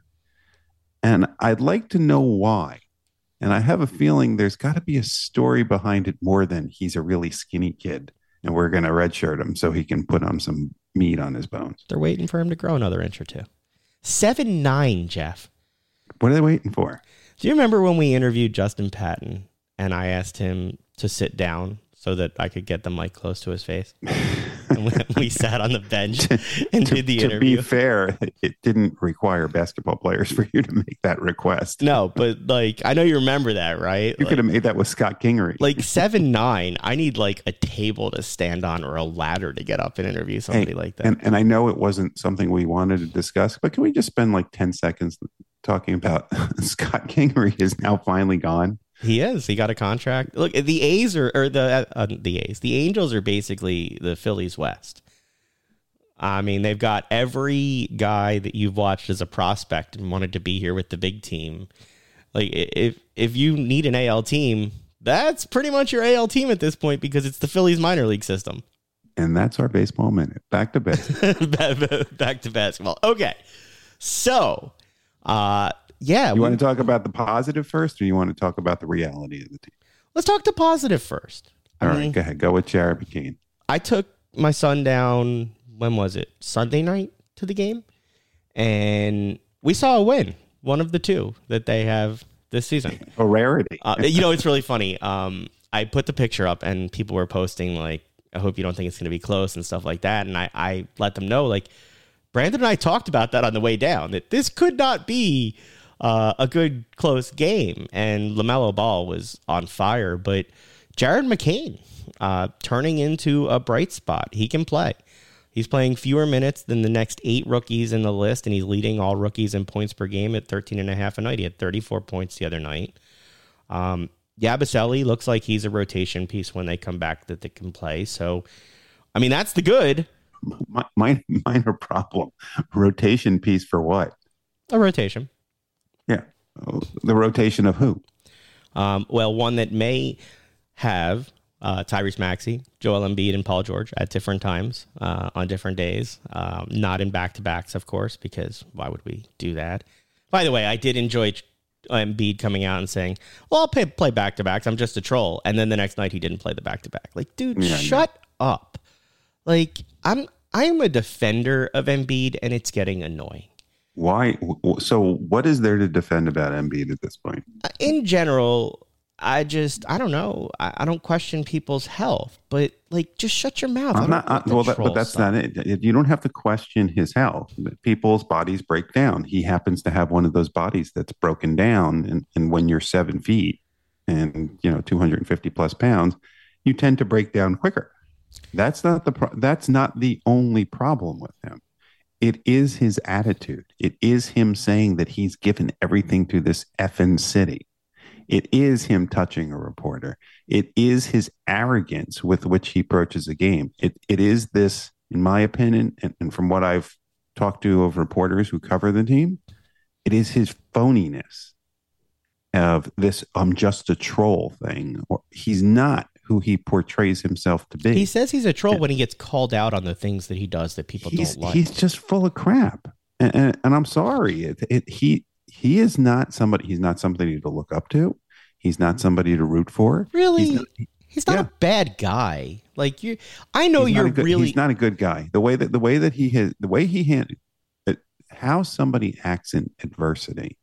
And I'd like to know why. And I have a feeling there's got to be a story behind it more than he's a really skinny kid, and we're going to redshirt him so he can put on some meat on his bones. They're waiting for him to grow another inch or two. Seven nine, Jeff. What are they waiting for? Do you remember when we interviewed Justin Patton and I asked him to sit down so that I could get the mic close to his face? And we, we sat on the bench and to, did the to interview. To be fair, it didn't require basketball players for you to make that request. No, but like, I know you remember that, right? You like, could have made that with Scott Kingery. Like seven nine, I need like a table to stand on or a ladder to get up and interview somebody hey, like that. And, and I know it wasn't something we wanted to discuss, but can we just spend like ten seconds talking about Scott Kingery is now finally gone? He is. He got a contract. Look, the A's are, or the uh, the A's, the Angels are basically the Phillies West. I mean, they've got every guy that you've watched as a prospect and wanted to be here with the big team. Like, if if you need an A L team, that's pretty much your A L team at this point because it's the Phillies minor league system. And that's our baseball minute. Back to baseball. Back to basketball. Okay, so, uh. Yeah. You we, want to talk about the positive first, or you want to talk about the reality of the team? Let's talk the positive first. All I right, mean, go ahead. Go with Jared McCain. I took my son down, when was it? Sunday night to the game. And we saw a win, one of the two that they have this season. A rarity. uh, you know, it's really funny. Um, I put the picture up and people were posting, like, I hope you don't think it's going to be close and stuff like that. And I, I let them know, like, Brandon and I talked about that on the way down, that this could not be Uh, a good close game, and LaMelo Ball was on fire, but Jared McCain uh, turning into a bright spot. He can play. He's playing fewer minutes than the next eight rookies in the list, and he's leading all rookies in points per game at thirteen and a half a night. He had thirty-four points the other night. Um, Yabusele looks like he's a rotation piece when they come back that they can play. So, I mean, that's the good. Minor, minor problem. Rotation piece for what? A rotation. Yeah. The rotation of who? Um, well, one that may have uh, Tyrese Maxey, Joel Embiid, and Paul George at different times uh, on different days. Um, not in back-to-backs, of course, because why would we do that? By the way, I did enjoy Embiid coming out and saying, well, I'll play, play back-to-backs. I'm just a troll. And then the next night he didn't play the back-to-back. Like, dude, yeah, shut no. up. Like, I'm I'm a defender of Embiid, and it's getting annoying. Why? So what is there to defend about Embiid at this point? In general, I just, I don't know. I, I don't question people's health, but like, just shut your mouth. I'm not, I, well, that, but that's stuff. not it. You don't have to question his health. People's bodies break down. He happens to have one of those bodies that's broken down. And, and when you're seven feet and, you know, two hundred fifty plus pounds, you tend to break down quicker. That's not the, pro- that's not the only problem with him. It is his attitude. It is him saying that he's given everything to this effing city. It is him touching a reporter. It is his arrogance with which he approaches a game. It it is this, in my opinion, and, and from what I've talked to of reporters who cover the team, it is his phoniness of this I'm just a troll thing. Or he's not who he portrays himself to be. He says he's a troll and when he gets called out on the things that he does that people he's, don't like. He's just full of crap. And, and, and I'm sorry. It, it, he he is not somebody, he's not somebody to look up to. He's not somebody to root for. Really? He's not, he's not yeah. a bad guy. Like you, I know he's you're good, really. He's not a good guy. The way that the way that he has, the way he handled how somebody acts in adversity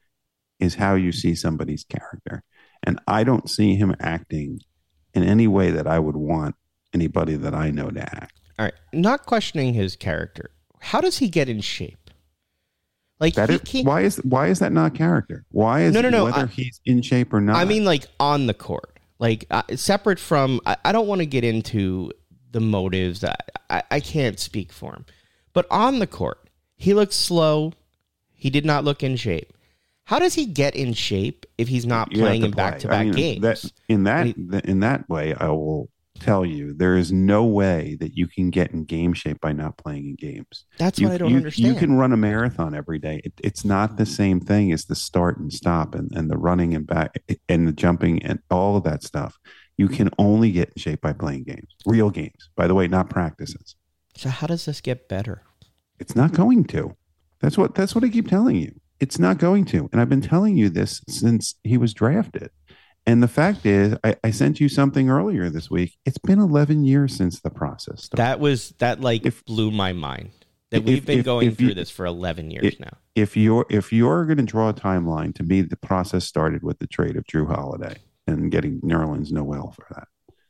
is how you see somebody's character. And I don't see him acting in any way that I would want anybody that I know to act. All right. Not questioning his character. How does he get in shape? Like that he is, why is why is that not character? Why is no, no, no, whether I, he's in shape or not? I mean, like on the court, like uh, separate from. I, I don't want to get into the motives. I, I I can't speak for him, but on the court, he looked slow. He did not look in shape. How does he get in shape if he's not you playing in play. back-to-back I mean, games? That, in that he, in that way, I will tell you there is no way that you can get in game shape by not playing in games. That's you, what I don't you, understand. You can run a marathon every day. It, it's not the same thing as the start and stop and, and the running and back and the jumping and all of that stuff. You can only get in shape by playing games, real games. By the way, not practices. So how does this get better? It's not going to. That's what that's what I keep telling you. It's not going to. And I've been telling you this since he was drafted. And the fact is, I, I sent you something earlier this week. It's been eleven years since the process started. That was, that like if, blew my mind. That we've if, been if, going if through you, this for eleven years if, now. If you're, if you're going to draw a timeline, to me, the process started with the trade of Drew Holiday and getting Nerlens Noel for that.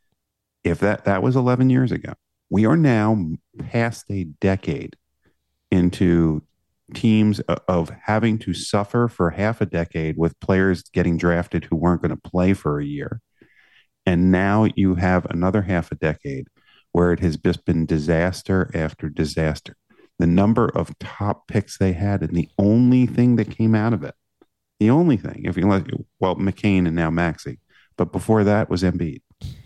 If that, that was eleven years ago, we are now past a decade into teams of having to suffer for half a decade with players getting drafted who weren't going to play for a year. And now you have another half a decade where it has just been disaster after disaster. The number of top picks they had, and the only thing that came out of it, the only thing, if you let, well, McCain and now Maxey, but before that was Embiid.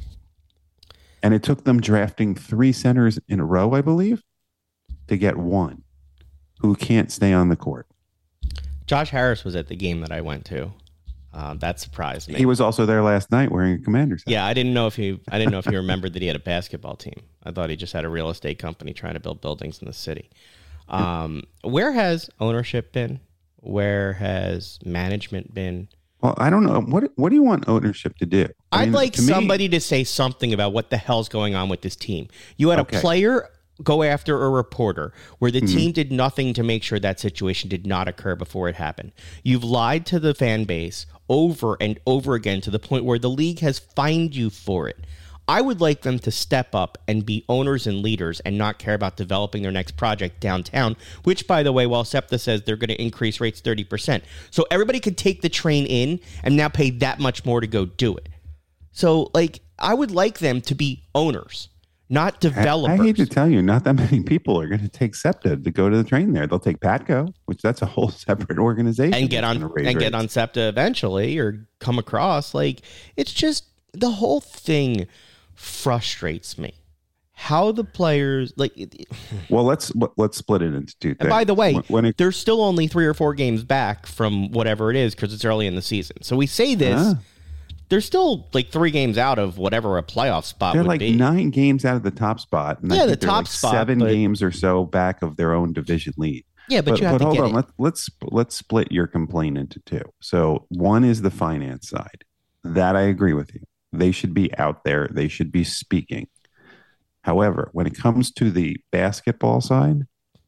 And it took them drafting three centers in a row, I believe, to get one who can't stay on the court. Josh Harris was at the game that I went to. Um, that surprised me. He was also there last night wearing a Commander's hat. Yeah, I didn't know if he. I didn't know if he remembered that he had a basketball team. I thought he just had a real estate company trying to build buildings in the city. Um, where has ownership been? Where has management been? Well, I don't know. What What do you want ownership to do? I I'd mean, like to somebody me, to say something about what the hell's going on with this team. You had okay. a player go after a reporter where the mm-hmm. team did nothing to make sure that situation did not occur before it happened. You've lied to the fan base over and over again to the point where the league has fined you for it. I would like them to step up and be owners and leaders and not care about developing their next project downtown, which, by the way, while SEPTA says they're going to increase rates thirty percent. So everybody could take the train in and now pay that much more to go do it. So, like, I would like them to be owners, not developers. I, I hate to tell you, not that many people are going to take SEPTA to go to the train there. They'll take Patco, which that's a whole separate organization, and get on and rates. get on SEPTA eventually, or come across. Like, it's just the whole thing frustrates me. How the players like. Well, let's let's split it into two things. And by the way, when, when it, there's still only three or four games back from whatever it is because it's early in the season. So we say this. Uh, They're still like three games out of whatever a playoff spot they're would like be. nine games out of the top spot. And yeah, I the think top like spot. Seven but, games or so back of their own division lead. Yeah, but, but you have but to hold get on. it. Let, let's let's split your complaint into two. So one is the finance side. That I agree with you. They should be out there. They should be speaking. However, when it comes to the basketball side,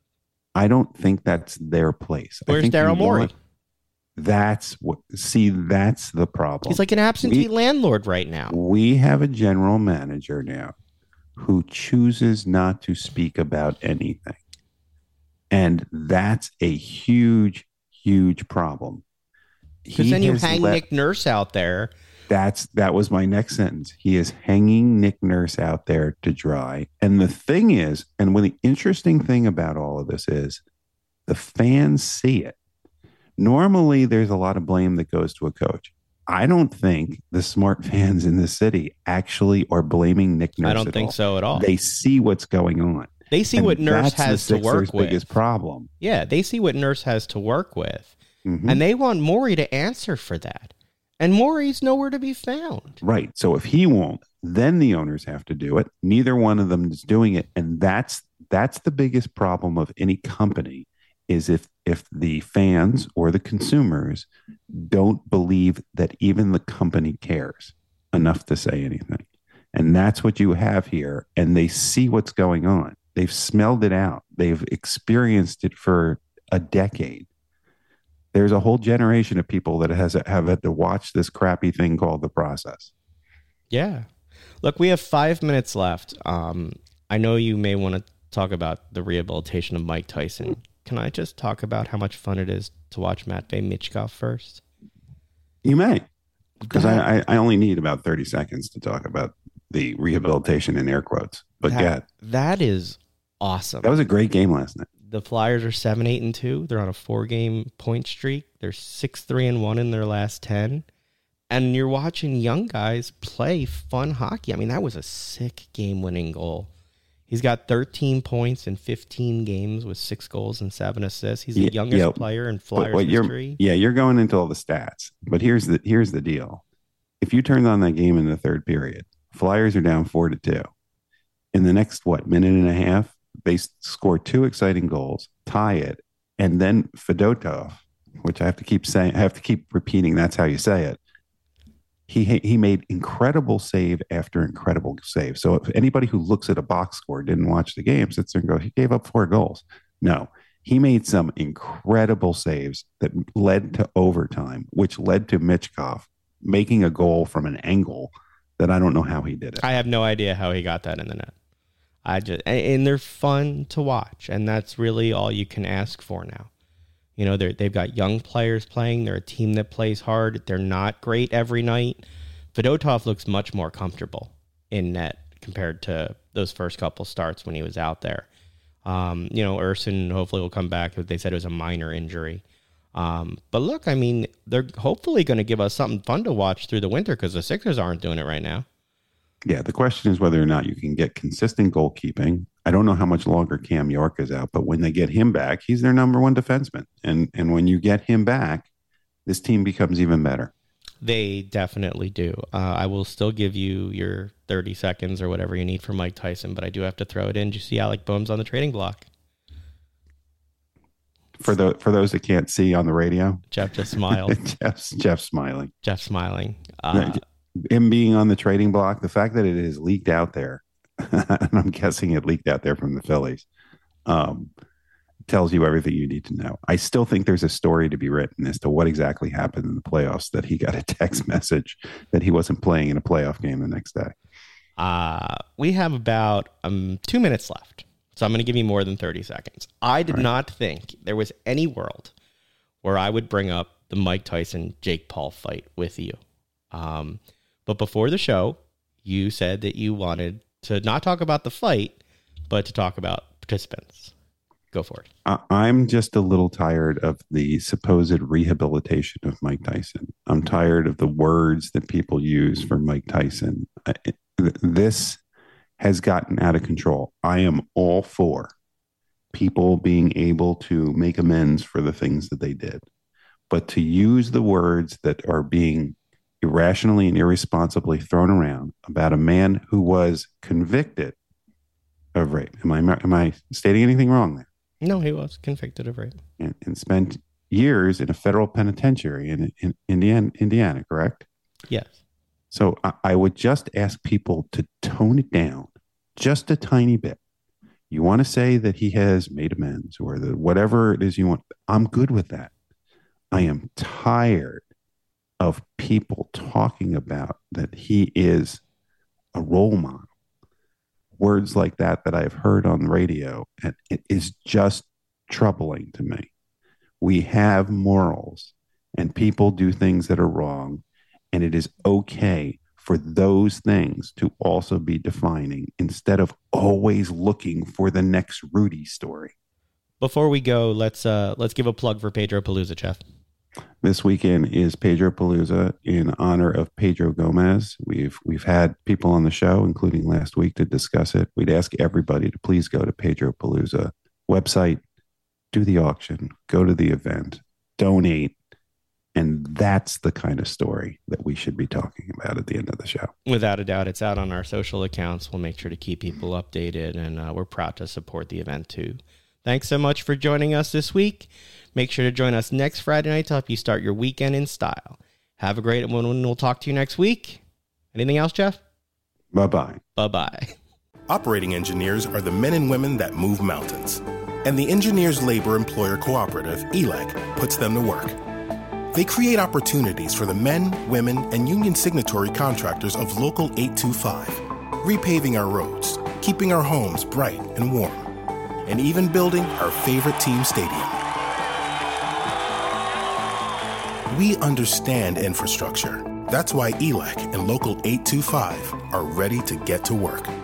I don't think that's their place. Where's Daryl Morey? Want, that's what. See, that's the problem. He's like an absentee we, landlord right now. We have a general manager now who chooses not to speak about anything. And that's a huge, huge problem. Because then you hang let, Nick Nurse out there. That's that was my next sentence. He is hanging Nick Nurse out there to dry. And the thing is, and when the interesting thing about all of this is, the fans see it. Normally, there's a lot of blame that goes to a coach. I don't think the smart fans in the city actually are blaming Nick Nurse. I don't think all. so at all. They see what's going on. They see and what Nurse that's has the to work with. Biggest problem. Yeah, they see what Nurse has to work with, mm-hmm. and they want Morey to answer for that. And Morey's nowhere to be found. Right. So if he won't, then the owners have to do it. Neither one of them is doing it, and that's that's the biggest problem of any company. Is if if the fans or the consumers don't believe that even the company cares enough to say anything. And that's what you have here. And they see what's going on. They've smelled it out. They've experienced it for a decade. There's a whole generation of people that has have had to watch this crappy thing called the process. Yeah. Look, we have five minutes left. Um, I know you may want to talk about the rehabilitation of Mike Tyson. Can I just talk about how much fun it is to watch Matvey Michkov first? You may, because I, I only need about thirty seconds to talk about the rehabilitation in air quotes. But that, yeah, that is awesome. That was a great game last night. The Flyers are seven, eight, and two. They're on a four-game point streak. They're six, three, and one in their last ten. And you're watching young guys play fun hockey. I mean, that was a sick game-winning goal. He's got thirteen points in fifteen games with six goals and seven assists. He's the yeah, youngest yeah. player in Flyers what, what history. Yeah, you're going into all the stats. But here's the here's the deal. If you turned on that game in the third period, Flyers are down four to two. In the next, what, minute and a half, they score two exciting goals, tie it, and then Fedotov, which I have to keep saying, I have to keep repeating, that's how you say it. He he made incredible save after incredible save. So if anybody who looks at a box score didn't watch the game, sits there and go, he gave up four goals. No, he made some incredible saves that led to overtime, which led to Michkov making a goal from an angle that I don't know how he did it. I have no idea how he got that in the net. I just and they're fun to watch, and that's really all you can ask for now. You know, they they've got young players playing. They're a team that plays hard. They're not great every night. Fedotov looks much more comfortable in net compared to those first couple starts when he was out there. Um, you know, Urson hopefully will come back. They said it was a minor injury. Um, but look, I mean, they're hopefully going to give us something fun to watch through the winter because the Sixers aren't doing it right now. Yeah, the question is whether or not you can get consistent goalkeeping. I don't know how much longer Cam York is out, but when they get him back, he's their number one defenseman. And and when you get him back, this team becomes even better. They definitely do. Uh, I will still give you your thirty seconds or whatever you need for Mike Tyson, but I do have to throw it in. Did you see Alec Boehm's on the trading block? For the for those that can't see on the radio, Jeff just smiled. Jeff's Jeff's smiling. Jeff smiling. Uh, no, him being on the trading block, the fact that it is leaked out there, and I'm guessing it leaked out there from the Phillies, um, tells you everything you need to know. I still think there's a story to be written as to what exactly happened in the playoffs, that he got a text message that he wasn't playing in a playoff game the next day. Uh, we have about um, two minutes left, so I'm going to give you more than thirty seconds. I did right. not think there was any world where I would bring up the Mike Tyson, Jake Paul fight with you. Um, but before the show, you said that you wanted to not talk about the fight, but to talk about participants. Go for it. I- I'm just a little tired of the supposed rehabilitation of Mike Tyson. I'm tired of the words that people use for Mike Tyson. I, this has gotten out of control. I am all for people being able to make amends for the things that they did. But to use the words that are being irrationally and irresponsibly thrown around about a man who was convicted of rape. Am I am I stating anything wrong there? No, he was convicted of rape. And, and spent years in a federal penitentiary in, in Indiana, Indiana, correct? Yes. So I, I would just ask people to tone it down just a tiny bit. You want to say that he has made amends or the, whatever it is you want. I'm good with that. I am tired of people talking about that he is a role model. Words like that that I've heard on the radio, and it is just troubling to me. We have morals, and people do things that are wrong, and it is okay for those things to also be defining instead of always looking for the next Rudy story. Before we go, let's uh, let's give a plug for Pedro Palooza, Jeff. This weekend is Pedro Palooza in honor of Pedro Gomez. We've we've had people on the show, including last week, to discuss it. We'd ask everybody to please go to Pedro Palooza website, do the auction, go to the event, donate. And that's the kind of story that we should be talking about at the end of the show. Without a doubt, it's out on our social accounts. We'll make sure to keep people updated, and uh, we're proud to support the event too. Thanks so much for joining us this week. Make sure to join us next Friday night to help you start your weekend in style. Have a great one, and we'll talk to you next week. Anything else, Jeff? Bye-bye. Bye-bye. Operating engineers are the men and women that move mountains. And the Engineers Labor Employer Cooperative, E L E C, puts them to work. They create opportunities for the men, women, and union signatory contractors of Local eight two five, repaving our roads, keeping our homes bright and warm, and even building our favorite team stadium. We understand infrastructure. That's why E L E C and Local eight two five are ready to get to work.